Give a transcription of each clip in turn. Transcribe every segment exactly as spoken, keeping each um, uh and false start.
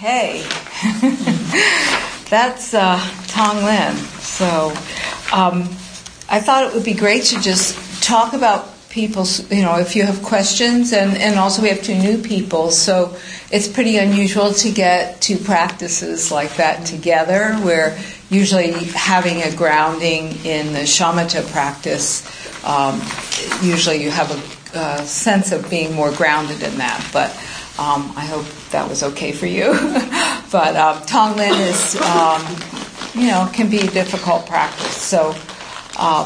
Okay, that's uh, Tong Lin. So um, I thought it would be great to just talk about people's, you know, if you have questions, and, and also we have two new people, so it's pretty unusual to get two practices like that together, where usually having a grounding in the shamatha practice, um, usually you have a, a sense of being more grounded in that, but um, I hope that was okay for you. But um, Tong Lin is, um, you know, can be a difficult practice, so um,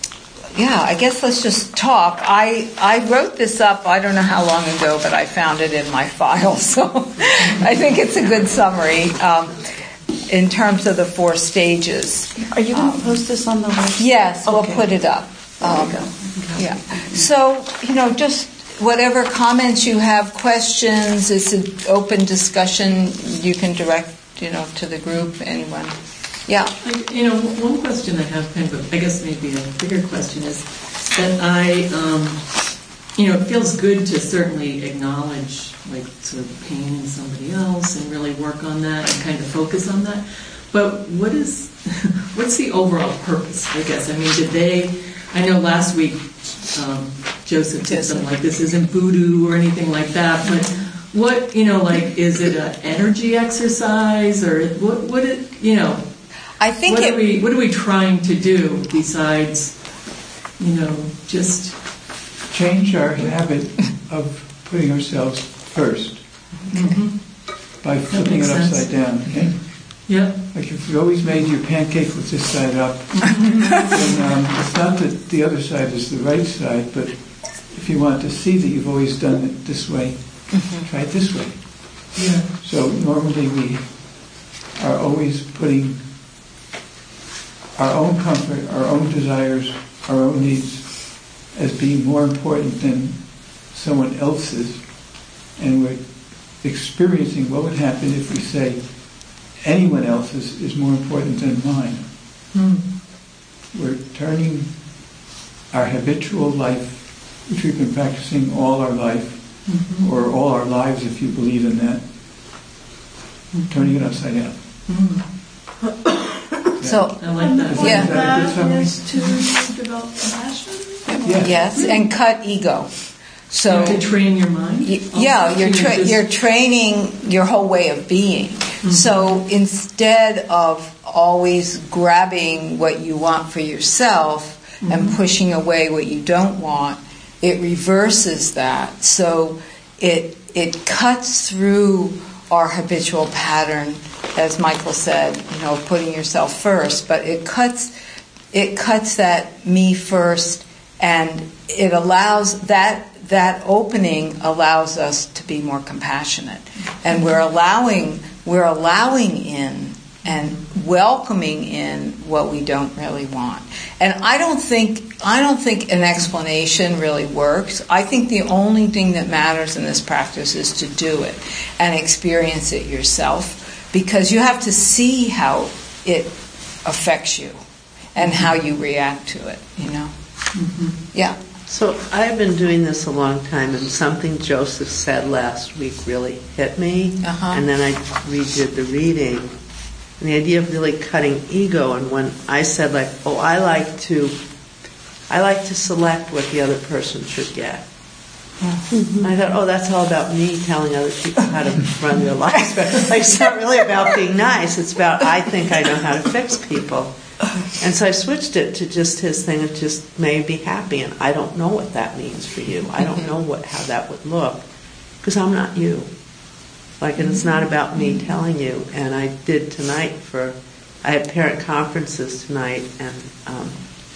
yeah, I guess let's just talk. I, I wrote this up, I don't know how long ago, but I found it in my file, so I think it's a good summary um, in terms of the four stages. Are you going to um, post this on the website? Yes, okay. We'll put it up. Um, there you go. Okay. Yeah. So, you know, just whatever comments you have, questions, it's an open discussion. You can direct, you know, to the group, anyone. Yeah. I, you know, one question I have, kind of, a, I guess maybe a bigger question, is that I, um, you know, it feels good to certainly acknowledge, like, sort of pain in somebody else and really work on that and kind of focus on that. But what is, what's the overall purpose, I guess? I mean, did they, I know last week um, Joseph did something like, this isn't voodoo or anything like that, but what, you know, like, is it an energy exercise, or what, what it, you know, I think what it, are we what are we trying to do besides, you know, just change our habit of putting ourselves first mm-hmm. by flipping it upside sense. down. Okay? Yeah. Like if you always made your pancake with this side up, then um, it's not that the other side is the right side, but if you want to see that you've always done it this way, mm-hmm. try it this way. Yeah. So normally we are always putting our own comfort, our own desires, our own needs as being more important than someone else's, and we're experiencing what would happen if we say anyone else's is more important than mine. Mm. We're turning our habitual life, which we've been practicing all our life, mm-hmm. or all our lives if you believe in that, mm-hmm. turning it upside down. Mm. So, I like that. One Yeah. of that is to develop compassion? Yeah. yes, and cut ego. So to train your mind? Y- yeah, Also, you're you tra- just- you're training your whole way of being. Mm-hmm. So instead of always grabbing what you want for yourself mm-hmm. and pushing away what you don't want, it reverses that. So it it cuts through our habitual pattern, as Michael said, you know, putting yourself first, but it cuts it cuts that me first, and it allows that that opening allows us to be more compassionate, and we're allowing we're allowing in and welcoming in what we don't really want. And I don't think I don't think an explanation really works. I think the only thing that matters in this practice is to do it and experience it yourself, because you have to see how it affects you and how you react to it, you know. Mm-hmm. Yeah. So I've been doing this a long time, and something Joseph said last week really hit me, uh-huh. and then I redid the reading. And the idea of really cutting ego, and when I said, like, oh, I like to, I like to select what the other person should get. Mm-hmm. I thought, oh, that's all about me telling other people how to run their lives. But like, it's not really about being nice. It's about, I think I know how to fix people. And so I switched it to just his thing of just may be happy, and I don't know what that means for you. I don't know what how that would look, because I'm not you. Like, and it's not about me telling you. And I did tonight for, I had parent conferences tonight, and um,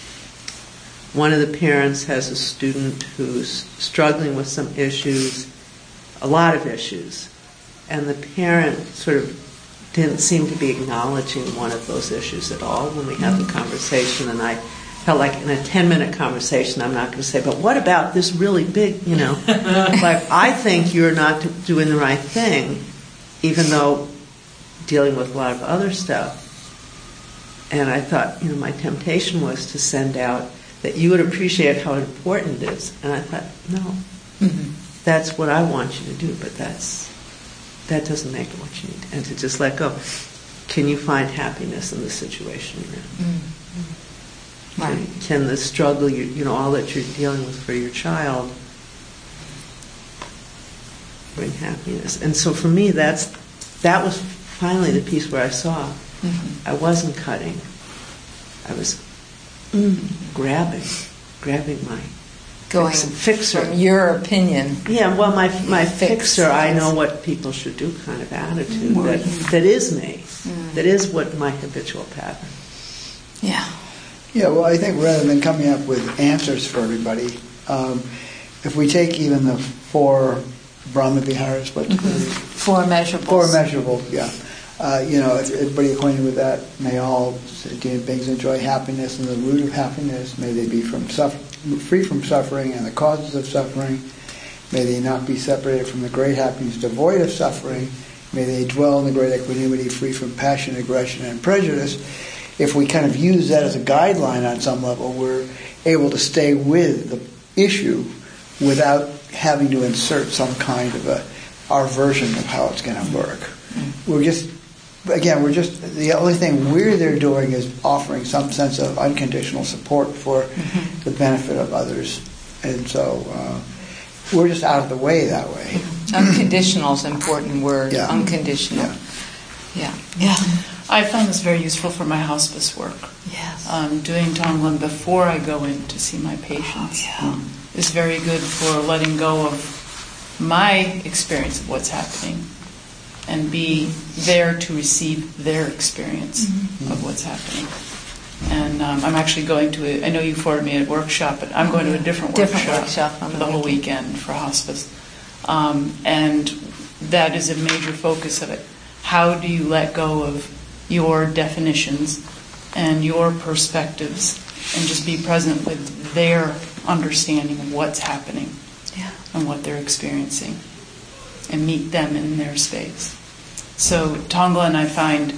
one of the parents has a student who's struggling with some issues, a lot of issues, and the parent sort of didn't seem to be acknowledging one of those issues at all when we had the conversation, and I felt like in a ten-minute conversation, I'm not going to say, but what about this really big, you know, like, I think you're not doing the right thing, even though dealing with a lot of other stuff. And I thought, you know, my temptation was to send out that you would appreciate how important it is. And I thought, no, mm-hmm. that's what I want you to do, but that's that doesn't make it what you need, and to just let go. Can you find happiness in the situation you're in? Mm. Right. Can, can the struggle, you, you know, all that you're dealing with for your child bring happiness? And so for me, that's that was finally the piece where I saw mm-hmm. I wasn't cutting. I was mm, grabbing, grabbing my going fix, fixer. From your opinion. Yeah, well, my my Fix, fixer, I yes. know what people should do kind of attitude Mm. that that is me, Mm. that is what my habitual pattern. Yeah. Yeah, well, I think rather than coming up with answers for everybody, um, if we take even the four Brahma Viharas, what Mm-hmm. Four measurables. Four measurables, yeah. Uh, you know, if everybody acquainted with that, may all sentient beings enjoy happiness, and the root of happiness, may they be from suffer- free from suffering and the causes of suffering. May they not be separated from the great happiness devoid of suffering. May they dwell in the great equanimity, free from passion, aggression, and prejudice. If we kind of use that as a guideline on some level, we're able to stay with the issue without having to insert some kind of a our version of how it's going to work. Mm-hmm. We're just, again, we're just, the only thing we're there doing is offering some sense of unconditional support for mm-hmm. the benefit of others. And so uh, we're just out of the way that way. Unconditional is an important word. Yeah. Unconditional. Yeah. Yeah. Yeah. I found this very useful for my hospice work. Yes. Um, doing Tonglen before I go in to see my patients Oh, yeah. um, is very good for letting go of my experience of what's happening and be there to receive their experience mm-hmm. of what's happening. And um, I'm actually going to a, I know you forwarded me a workshop, but I'm going to a different, different workshop, workshop on for the the whole weekend for hospice. Um, and that is a major focus of it. How do you let go of your definitions and your perspectives and just be present with their understanding of what's happening Yeah. and what they're experiencing and meet them in their space. So Tonglen, I find,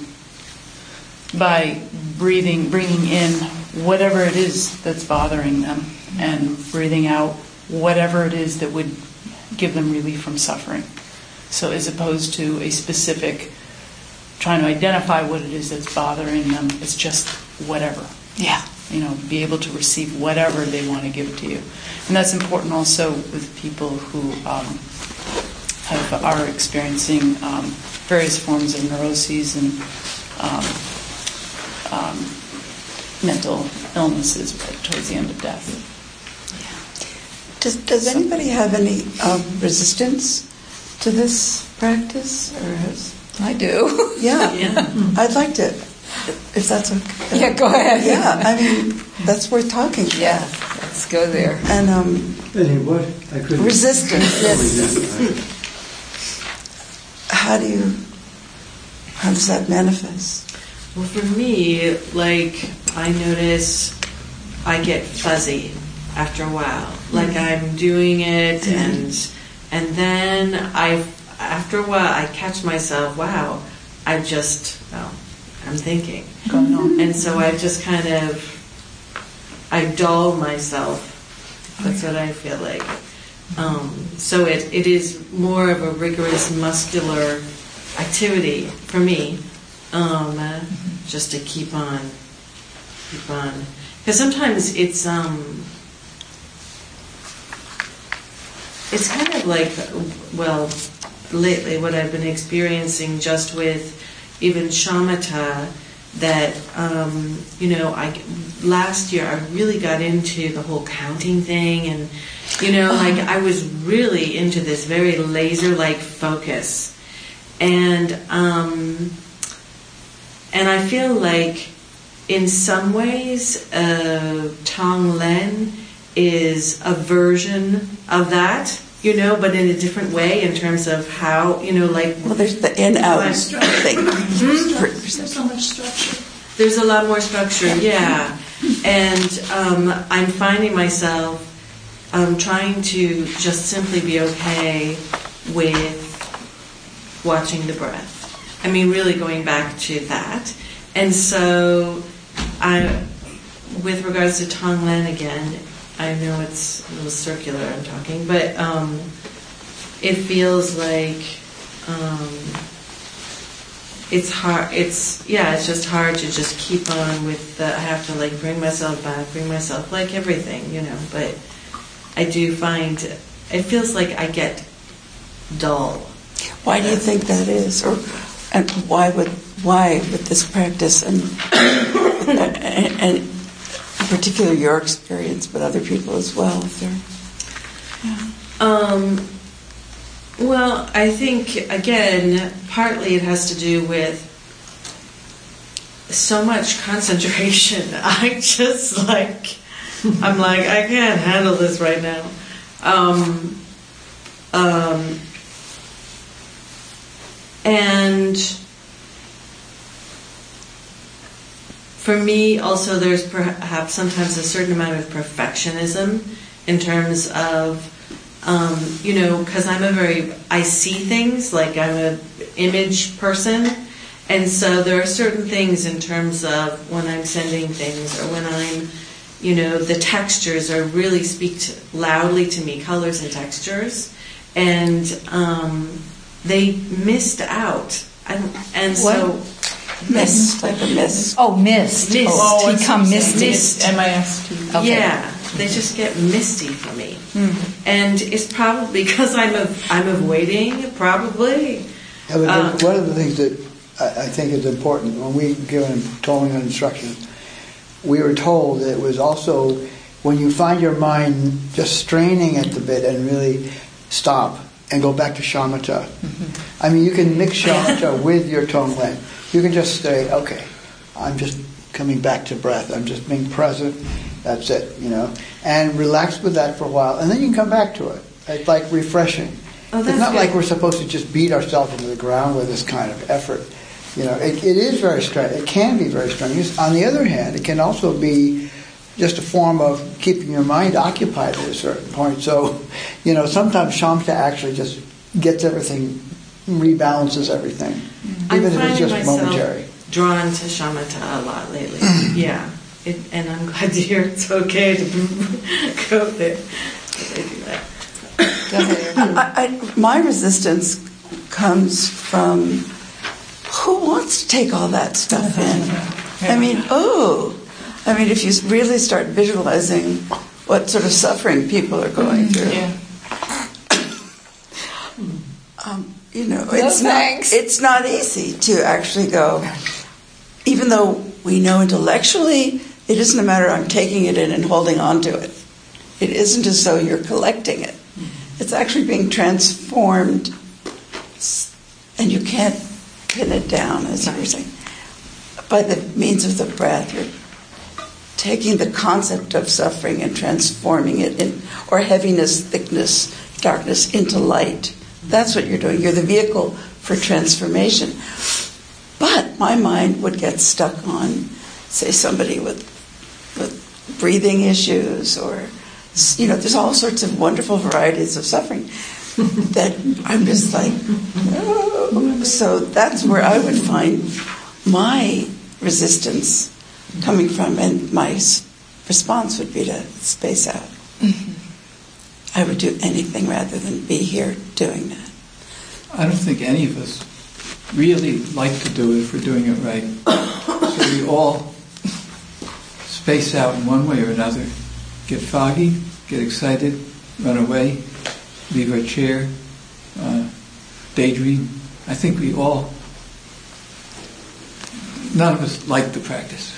by breathing, bringing in whatever it is that's bothering them and breathing out whatever it is that would give them relief from suffering. So as opposed to a specific trying to identify what it is that's bothering them, it's just whatever. Yeah. You know, be able to receive whatever they want to give to you. And that's important also with people who um, have, are experiencing um, various forms of neuroses and um, um, mental illnesses towards the end of death. Does, does anybody have any um, resistance to this practice? Or has, I do. yeah. Yeah. I'd like to, if that's okay. Yeah, go ahead. Yeah, I mean, that's worth talking about. Yeah, let's go there. And um, Any what? I couldn't. resistance, yes. How do you, how does that manifest? Well, for me, like, I notice I get fuzzy after a while. Like, I'm doing it, and and then I, after a while, I catch myself, wow, I just, well, I'm thinking. Going on. And so I just kind of, I dull myself. That's what I feel like. Um, so it, it is more of a rigorous muscular activity for me, um, uh, just to keep on, keep on. Because sometimes it's, um, it's kind of like, well, lately what I've been experiencing just with even shamatha, that, um, you know, I, last year I really got into the whole counting thing, and, you know, like I was really into this very laser-like focus. And, um, and I feel like in some ways, uh, Tonglen is a version of that, you know, but in a different way in terms of how, you know, like... Well, there's the in-out thing. There's so much structure. There's a lot more structure, yeah. And um, I'm finding myself um, trying to just simply be okay with watching the breath. I mean, really going back to that. And so, I, with regards to Tonglen again, I know it's a little circular I'm talking, but um, it feels like um, it's hard. It's yeah. It's just hard to just keep on with the. I have to like bring myself back, bring myself like everything, you know. But I do find it feels like I get dull. Why do you think that is, or and why would why with this practice and and, and in particular your experience, but other people as well, if they're yeah. Um. Well, I think, again, partly it has to do with so much concentration. I just, like, I'm like, I can't handle this right now. Um, um, and for me, also, there's perhaps sometimes a certain amount of perfectionism in terms of Um, you know, because I'm a very, I see things, like I'm an image person, and so there are certain things in terms of when I'm sending things or when I'm, you know, the textures are really speak to, loudly to me, colors and textures, and um, they missed out. And, and so... Mist, like a mist. Oh, mist. Mist. Oh, become misty. Mist, M I S T. Okay. Yeah, they just get misty for me. Mm-hmm. And it's probably because I'm a, I'm avoiding, probably. Yeah, but Um, one of the things that I, I think is important, when we give an tolling instruction, we were told that it was also when you find your mind just straining at the bit and really stop and go back to shamatha. Mm-hmm. I mean, you can mix shamatha with your tonglen. You can just say, okay, I'm just coming back to breath. I'm just being present. That's it, you know. And relax with that for a while. And then you can come back to it. It's like refreshing. Oh, that's it's not good. like we're supposed to just beat ourselves into the ground with this kind of effort. You know, it, it is very strenuous. It can be very strenuous. On the other hand, it can also be just a form of keeping your mind occupied at a certain point. So, you know, sometimes shamatha actually just gets everything, rebalances everything. I'm Even if it's finding just myself momentary. drawn to shamatha a lot lately. Yeah. It, and I'm glad to hear it's okay to go there. If I do that. Go ahead. I, I, my resistance comes from who wants to take all that stuff in? I mean, oh, I mean, if you really start visualizing what sort of suffering people are going through, Yeah. um, you know, No, it's not thanks. it's not easy to actually go. Even though we know intellectually, it isn't a matter of I'm taking it in and holding on to it. It isn't as though you're collecting it. It's actually being transformed, and you can't pin it down, as you were saying. By the means of the breath, you're taking the concept of suffering and transforming it, in, or heaviness, thickness, darkness, into light. That's what you're doing. You're the vehicle for transformation. But my mind would get stuck on, say, somebody with with breathing issues, or, you know, there's all sorts of wonderful varieties of suffering that I'm just like, oh. So that's where I would find my resistance coming from, and my response would be to space out. Mm-hmm. I would do anything rather than be here doing that. I don't think any of us really like to do it if we're doing it right. So we all space out in one way or another, get foggy, get excited, run away, leave our chair, uh, daydream. I think we all, none of us like the practice.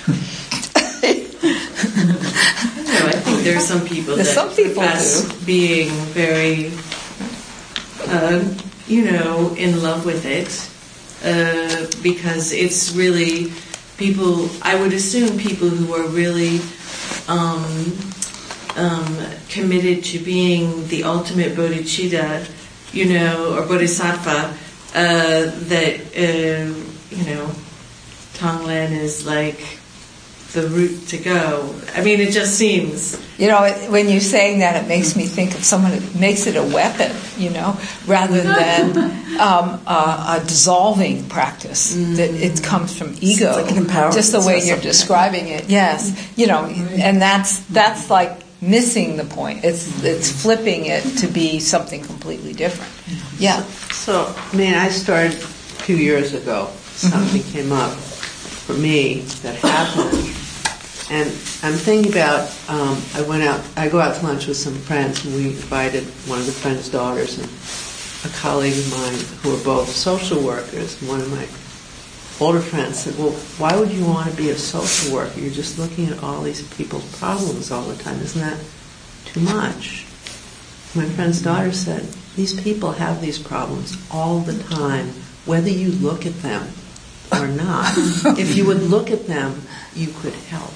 No, I think there are some people that Some people profess do. being very, uh, you know, in love with it, uh, because it's really people. I would assume people who are really um, um, committed to being the ultimate bodhicitta, you know, or bodhisattva. Uh, that uh, you know, Tonglen is like the route to go. I mean, it just seems. You know, it, when you're saying that, it makes me think of someone who makes it a weapon, you know, rather than um, a, a dissolving practice. Mm. That it comes from ego, like an empowerment just the way you're something. describing it. Yes, you know, and that's that's like missing the point. It's it's flipping it to be something completely different. Yeah. So, I mean, I started a few years ago. Something mm-hmm. came up for me that happened. And I'm thinking about, um, I went out, I go out to lunch with some friends, and we invited one of the friends' daughters and a colleague of mine who are both social workers. And one of my older friends said, well, why would you want to be a social worker? You're just looking at all these people's problems all the time. Isn't that too much? My friend's daughter said, these people have these problems all the time, whether you look at them or not. If you would look at them, you could help.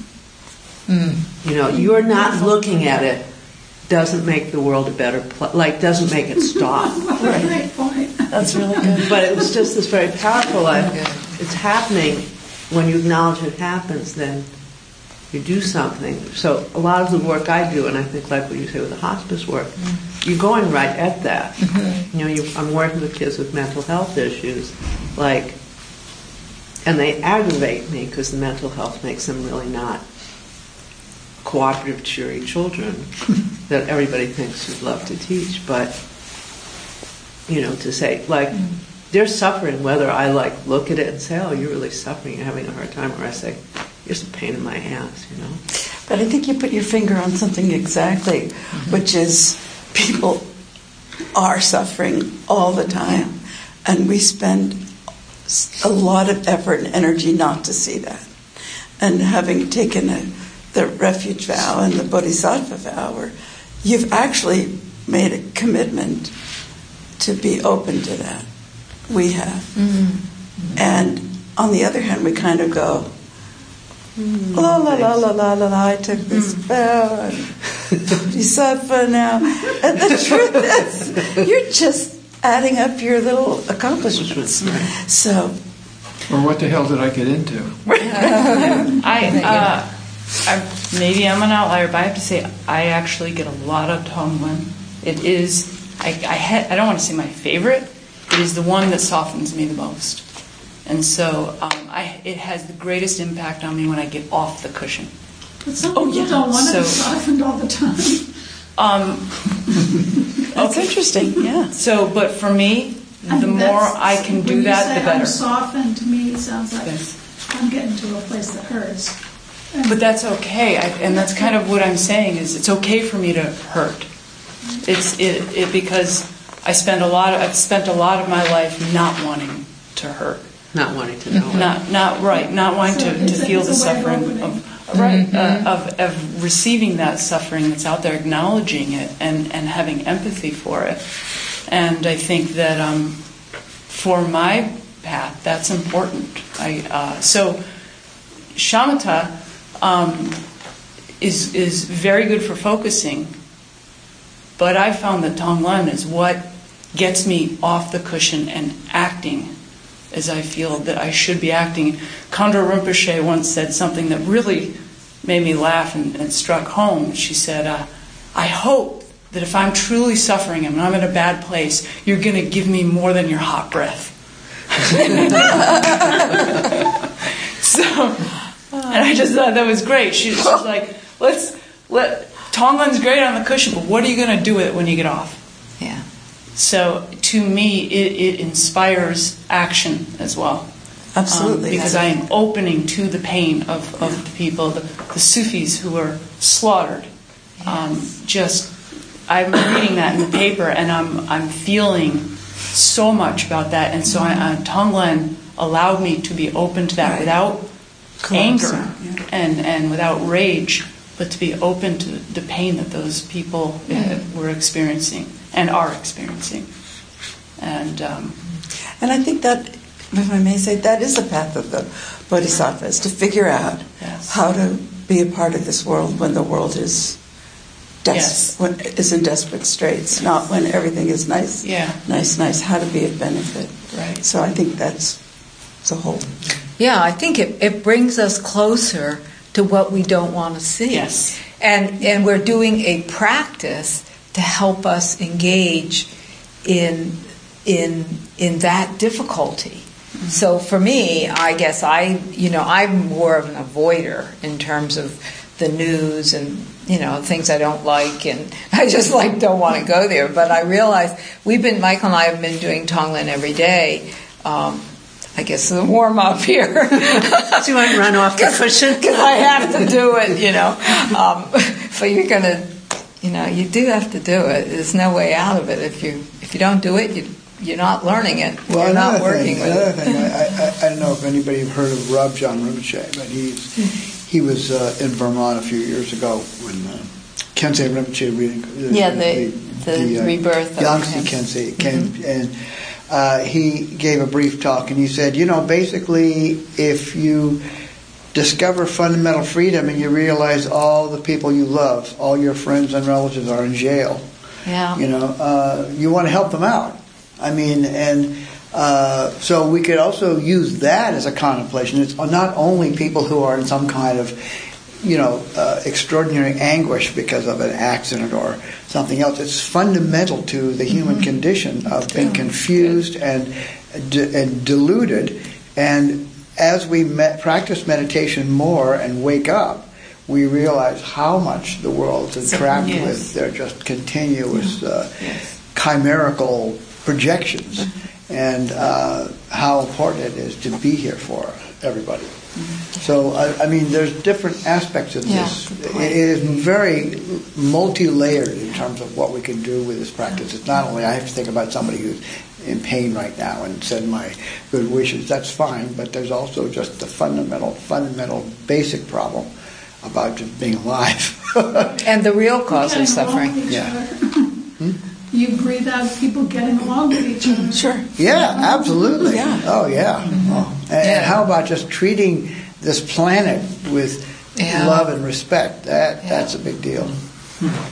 Mm. You know, you're not looking at it doesn't make the world a better place, like doesn't make it stop. Right. Great point. That's really good. But it was just this very powerful, like, it's happening. When you acknowledge it happens, then you do something. So a lot of the work I do, and I think like what you say with the hospice work, mm-hmm. you're going right at that. Mm-hmm. You know, you, I'm working with kids with mental health issues, like, and they aggravate me because the mental health makes them really not cooperative, cheery children that everybody thinks you'd love to teach. But, you know, to say, like, mm-hmm. they're suffering, whether I, like, look at it and say, oh, you're really suffering, you're having a hard time, or I say, you're just a pain in my ass, you know. But I think you put your finger on something exactly, mm-hmm. which is people are suffering all the time, and we spend a lot of effort and energy not to see that. And having taken a, the refuge vow and the bodhisattva vow, where you've actually made a commitment to be open to that. We have. Mm-hmm. And on the other hand, we kind of go, mm, la la la la la la la, I took this vow, and bodhisattva now. And the truth is, you're just adding up your little accomplishments. So, or what the hell did I get into? I, uh, I maybe I'm an outlier, but I have to say I actually get a lot of Tonglen. It is I I, ha- I don't want to say my favorite. It is the one that softens me the most, and so um, I it has the greatest impact on me when I get off the cushion. But some people oh, yeah. don't want so, it softened all the time. Um, That's okay. Interesting, yeah. So, but for me, I the more I can do that, the better. I'm softened, to me, it sounds like yes. I'm getting to a place that hurts. And but that's okay, I, and that's kind of what I'm saying is it's okay for me to hurt. It's it, it because I spend a lot. Of, I've spent a lot of my life not wanting to hurt, not wanting to know, not not right, not wanting so to, to feel the suffering of. Right, mm-hmm. uh, of, of receiving that suffering that's out there, acknowledging it, and, and having empathy for it. And I think that um, for my path, that's important. I uh, so shamatha um, is is very good for focusing, but I found that Tonglen is what gets me off the cushion and acting as I feel that I should be acting. Khandro Rinpoche once said something that really made me laugh and, and struck home. She said, uh, I hope that if I'm truly suffering and I'm in a bad place, you're going to give me more than your hot breath. So, and I just thought that was great. She, she was like, let's, let, Tonglen's great on the cushion, but what are you going to do with it when you get off? Yeah. So to me, it, it inspires action as well. Absolutely. Um, because I am opening to the pain of, of the people, the, the Sufis who were slaughtered. Yes. Um, just, I'm reading that in the paper, and I'm I'm feeling so much about that. And so mm-hmm. I, uh, Tonglen allowed me to be open to that right. without Collapsing. anger yeah. and, and without rage, but to be open to the pain that those people mm-hmm. uh, were experiencing and are experiencing. And um, and I think that, if I may say, that is the path of the Bodhisattva, is to figure out yes. how to be a part of this world when the world is des- yes. when is in desperate straits, not when everything is nice, yeah. nice, nice, how to be of benefit. Right. So I think that's the whole. Yeah, I think it, it brings us closer to what we don't want to see. Yes. And and we're doing a practice to help us engage in in in that difficulty. Mm-hmm. So for me, I guess I, you know, I'm more of an avoider in terms of the news and you know, things I don't like, and I just like don't want to go there. But I realize we've been, Michael and I have been doing Tonglen every day. Um, I guess the warm up here. So you won't run off the cushion? Because I have to do it, you know. Um, but you're going to, you know, you do have to do it. There's no way out of it. If you if you don't do it, you, you're not learning it. Well, you're not working thing, with another it. thing, I, I, I don't know if anybody have heard of Rob John Rinpoche, but he's, he was uh, in Vermont a few years ago when uh, Kensei Rinpoche reading. Uh, Yeah, the, the, the uh, rebirth of Yangtze him. Kensei came, mm-hmm. and uh, he gave a brief talk, and he said, you know, basically, if you discover fundamental freedom and you realize all the people you love, all your friends and relatives are in jail, yeah. you know, uh, you want to help them out. I mean, and uh, so we could also use that as a contemplation. It's not only people who are in some kind of, you know, uh, extraordinary anguish because of an accident or something else. It's fundamental to the human mm-hmm. condition of being confused and d- and deluded. And as we met, practice meditation more and wake up, we realize how much the world's entrapped yes. with their just continuous uh, yes. chimerical projections, and uh, how important it is to be here for everybody. Mm-hmm. So, I, I mean, there's different aspects of yeah, this. It, it is very multi-layered in terms of what we can do with this practice. It's not only I have to think about somebody who's in pain right now and send my good wishes. That's fine, but there's also just the fundamental, fundamental, basic problem about just being alive. And the real cause of suffering. Yeah. Hmm? You breathe out people getting along with each other. Sure. Yeah, absolutely. Yeah. Oh, yeah. Mm-hmm. Oh. And, yeah. and how about just treating this planet with yeah. love and respect? That yeah. That's a big deal. yeah.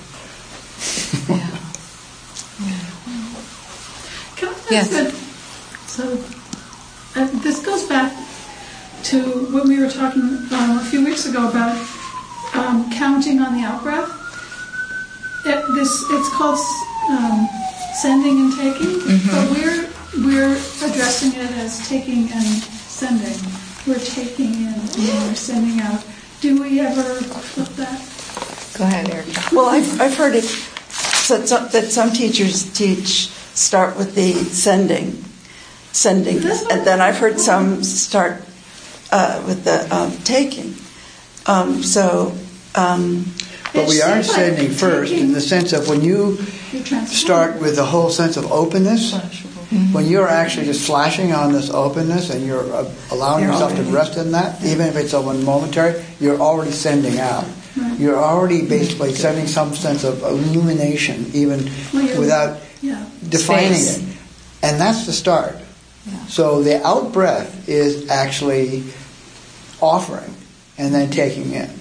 Can I ask Yes. that? So uh, this goes back to what we were talking um, a few weeks ago about um, counting on the out-breath. It, this it's called um, sending and taking, mm-hmm. but we're we're addressing it as taking and sending. We're taking in and we're sending out. Do we ever flip that? Go ahead, Erica. Well, I've, I've heard it so, so, that some teachers teach start with the sending, sending, and then I've heard some start uh, with the um, taking. Um, so. Um, But we are sending first in the sense of when you start with the whole sense of openness, mm-hmm. when you're actually just flashing on this openness and you're uh, allowing you're yourself already, to rest in that, even if it's a one momentary, you're already sending out. Right. You're already basically sending some sense of illumination, even well, without yeah. defining Space. it. And that's the start. Yeah. So the out breath is actually offering and then taking in.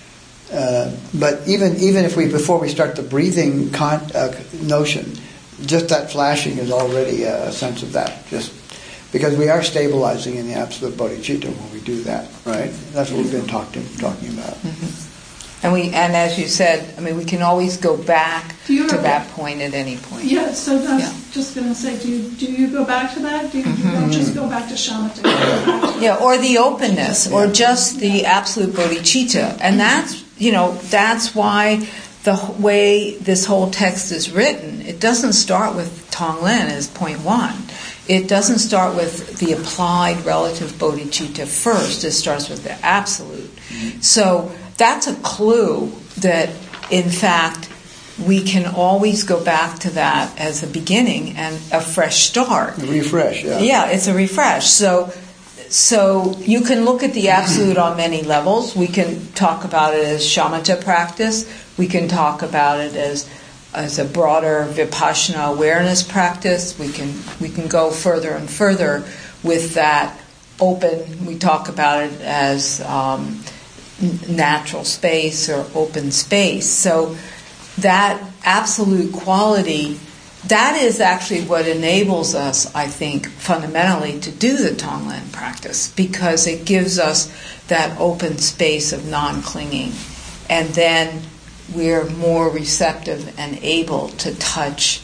Uh, but even even if we before we start the breathing con- uh, notion, just that flashing is already a sense of that. Just because we are stabilizing in the absolute bodhicitta when we do that, right? That's what we've been talking talking about. Mm-hmm. And we and as you said, I mean, we can always go back to ever, that point at any point. Yeah. So I was yeah. just going to say, do you do you go back to that? Do you, mm-hmm. you don't just go back to shamatha? To yeah, or the openness, yeah. or just the absolute bodhicitta, and that's. You know, that's why the way this whole text is written, it doesn't start with Tonglen as point one. It doesn't start with the applied relative bodhicitta first. It starts with the absolute. Mm-hmm. So that's a clue that, in fact, we can always go back to that as a beginning and a fresh start. A refresh, yeah. Yeah, it's a refresh. So... So you can look at the absolute on many levels. We can talk about it as shamatha practice. We can talk about it as as a broader vipassana awareness practice. We can we can go further and further with that open. We talk about it as um, natural space or open space. So that absolute quality. That is actually what enables us, I think, fundamentally to do the Tonglen practice, because it gives us that open space of non-clinging. And then we're more receptive and able to touch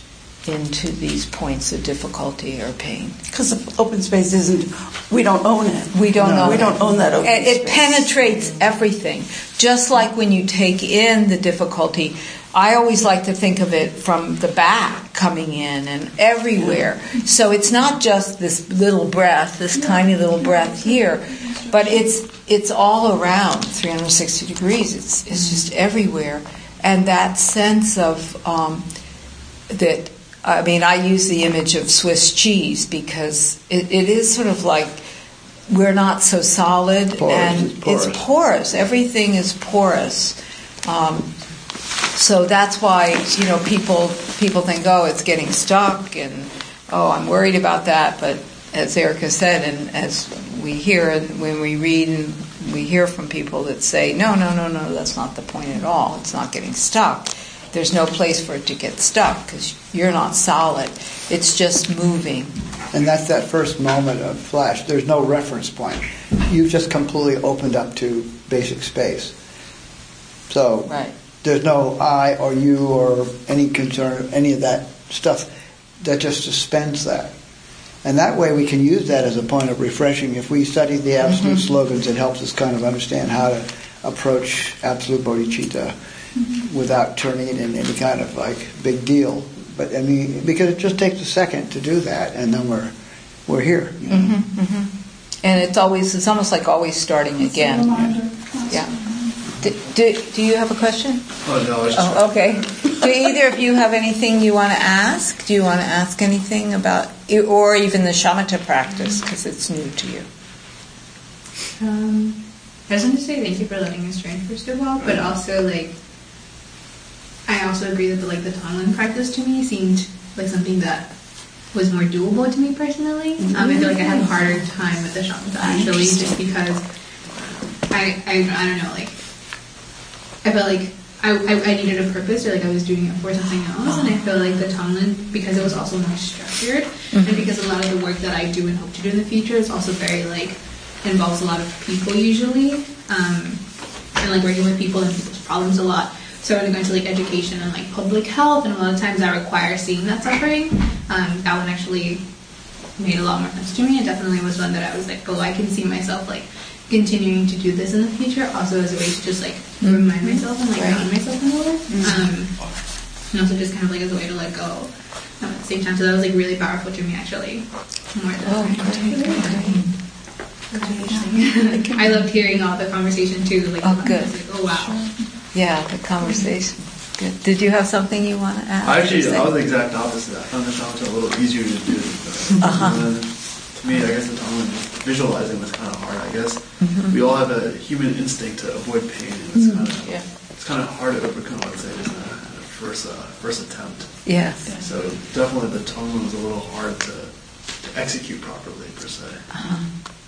into these points of difficulty or pain. Because the open space isn't, we don't own it. We don't No, own we it. don't own that open It, it space. penetrates everything. Just like when you take in the difficulty, I always like to think of it from the back coming in and everywhere. So it's not just this little breath, this tiny little breath here, but it's it's all around three hundred sixty degrees. It's it's just everywhere. And that sense of um, that, I mean, I use the image of Swiss cheese because it, it is sort of like we're not so solid, Porous, and it's porous. it's porous. Everything is porous. Um, so that's why, you know, people people think, oh, it's getting stuck, and oh, I'm worried about that. But as Erica said, and as we hear and when we read and we hear from people that say, no, no, no, no, that's not the point at all. It's not getting stuck. There's no place for it to get stuck because you're not solid. It's just moving. And that's that first moment of flash. There's no reference point. You've just completely opened up to basic space. So Right. there's no I or you or any concern, any of that stuff that just suspends that. And that way we can use that as a point of refreshing. If we study the absolute Mm-hmm. slogans, it helps us kind of understand how to approach absolute bodhicitta Mm-hmm. without turning it into any kind of like big deal. But I mean, because it just takes a second to do that, and then we're we're here. You know? Mm-hmm, mm-hmm. And it's always, it's almost like always starting It's a again. reminder. Yeah. Do, do, do you have a question? Oh, no, it's just, Oh, okay. Do either of you have anything you want to ask? Do you want to ask anything about, or even the shamatha practice, because it's new to you? Um, I just want to say thank you for letting us join first of all, but also like I also agree that the, like the Tonglen practice to me seemed like something that was more doable to me personally. Um, I feel like I have a harder time with the shamatha actually, just because I, I I don't know like I felt like I, I, I needed a purpose, or like I was doing it for something else, and I feel like the Tonglen, because it was also more structured, and because a lot of the work that I do and hope to do in the future is also very like involves a lot of people usually, um, and like working with people and people's problems a lot. So when I go into like education and like public health, and a lot of times that requires seeing that suffering, um, that one actually made a lot more sense to me. It definitely was one that I was like, oh, I can see myself like continuing to do this in the future, also as a way to just like remind myself and like Right. ground myself in the work, um, and also just kind of like as a way to let go um, at the same time. So that was like really powerful to me actually, more than Oh, trying to great, do it. That's interesting. I loved hearing all the conversation too. Like, Oh, I good. was like, oh wow. Yeah, the conversation. Good. Did you have something you want to ask? I actually, Say? I was the exact opposite. I found the shamatha a little easier to do. But, Uh-huh. and to me, I guess the Tonglen, visualizing was kind of hard. I guess Mhm. we all have a human instinct to avoid pain, and it's kind of Yeah. it's kind of hard to overcome. I'd say in a, in a first uh, first attempt. Yes. So definitely the Tonglen was a little hard to, to execute properly per se. Uh-huh.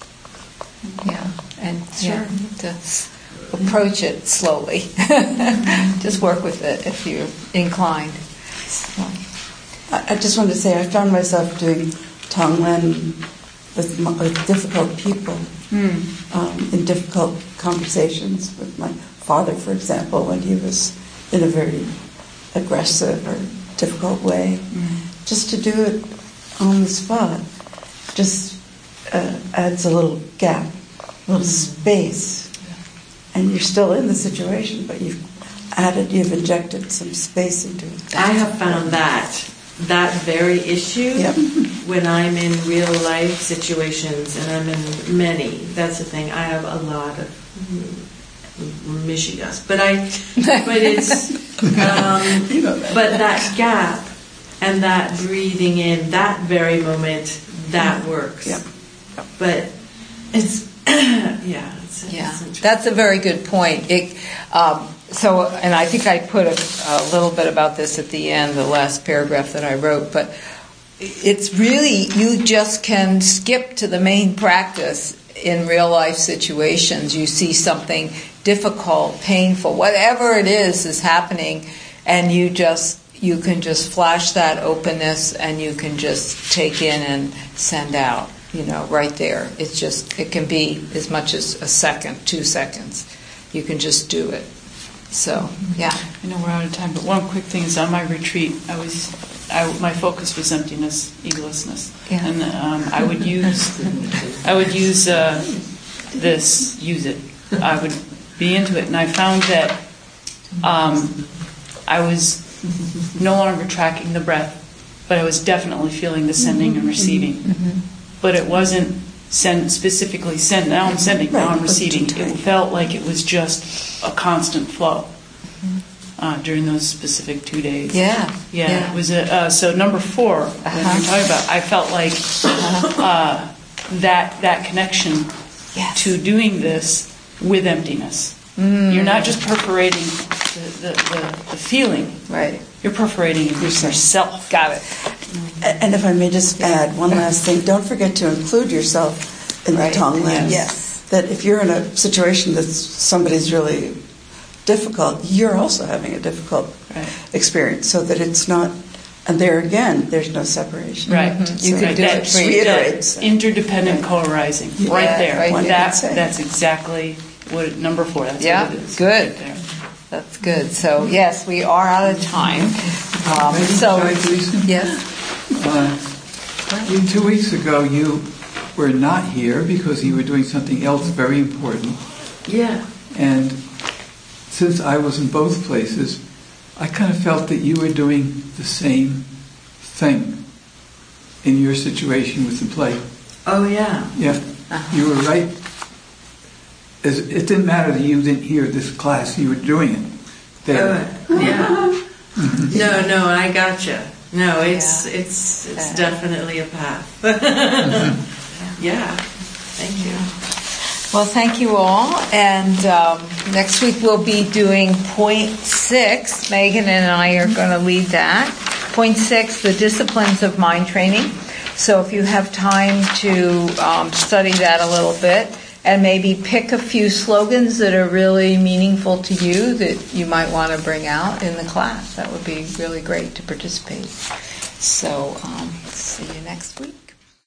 Yeah, and yeah, to s- approach it slowly. Just work with it if you're inclined. So, I I just wanted to say I found myself doing Tonglen with, m- with difficult people, um, in difficult conversations with my father, for example, when he was in a very aggressive or difficult way. Just to do it on the spot just uh, adds a little gap, a little space, and you're still in the situation, but you've added, you've injected some space into it. I have found that that very issue Yep. when I'm in real life situations, and I'm in many. That's the thing. I have a lot of mishigas, but I, but it's, um, You know that. but that gap and that breathing in, that very moment, that works. Yep. But it's, yeah, it's, yeah, it's interesting. that's a very good point. It, um, so, and I think I put a, a little bit about this at the end, the last paragraph that I wrote, but it's really, you just can skip to the main practice in real life situations. You see something difficult, painful, whatever it is is happening, and you just, you can just flash that openness, and you can just take in and send out, you know, right there. It's just, it can be as much as a second, two seconds. You can just do it. So, yeah. I know we're out of time, but one quick thing is on my retreat, I was I, my focus was emptiness, egolessness, Yeah. and um, I would use I would use uh, this, use it. I would be into it, and I found that um, I was no longer tracking the breath, but I was definitely feeling the sending and receiving. Mm-hmm. But it wasn't send specifically send. Now I'm sending. Now I'm receiving. It felt like it was just a constant flow. Uh, during those specific two days. Yeah. Yeah. Yeah. It was a, uh, so number four, when Uh-huh. you're talking about, I felt like uh, that that connection Yes. to doing this with emptiness. Mm. You're not just perforating the, the, the, the feeling. Right. You're perforating yourself. Got it. And if I may just add one last thing, don't forget to include yourself in Right. the Tonglen. Yes. That if you're in a situation that somebody's really difficult, you're also having a difficult Right. experience, so that it's not, and there again, there's no separation. Right. Mhm. You So could do that, it for you. reiterates that interdependent co-arising. Yeah, right there. right there. That, Say. that's exactly what it, number four. That's Yeah, what it is. good. Right there. That's good. So yes, we are out of time. Um, Maybe, so sorry, Lisa? yes. Uh, you- Two weeks ago, you were not here because you were doing something else very important. Yeah. And since I was in both places, I kind of felt that you were doing the same thing in your situation with the play. Oh, yeah. Yeah, you were right. As- It didn't matter that you didn't hear this class, you were doing it there. Uh, yeah. No, no, I gotcha. No, it's Yeah. it's it's Yeah. definitely a path. Yeah. Thank you. Well, thank you all. And um, next week we'll be doing point six. Megan and I are going to lead that. Point six, the disciplines of mind training. So if you have time to um, study that a little bit and maybe pick a few slogans that are really meaningful to you that you might want to bring out in the class, that would be really great to participate. So um, see you next week.